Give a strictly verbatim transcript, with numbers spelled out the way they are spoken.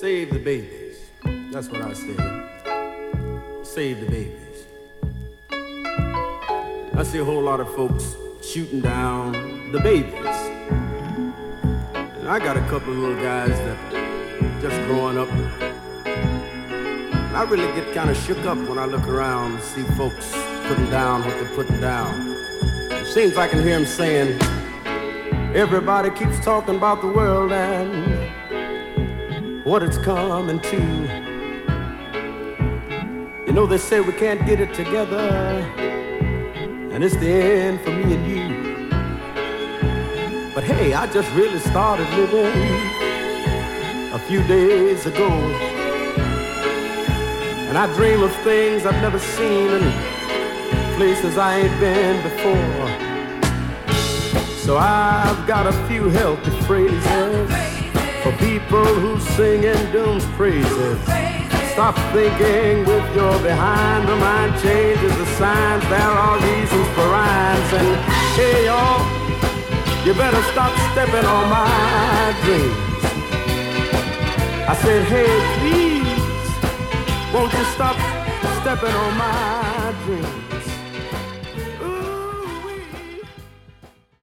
Save the babies. That's what I say. Save the babies. I see a whole lot of folks shooting down the babies. And I got a couple of little guys that just growing up. And I really get kind of shook up when I look around and see folks putting down what they're putting down. It seems I can hear them saying, everybody keeps talking about the world and what it's coming to. You know, they say we can't get it together, and it's the end for me and you. But hey, I just really started living a few days ago, and I dream of things I've never seen and places I ain't been before. So I've got a few healthy phrases for people who sing in doom's praises. Stop thinking with your behind. The mind changes the signs. There are reasons for rhymes. And hey, y'all, you better stop stepping on my dreams. I said, hey, please, won't you stop stepping on my dreams?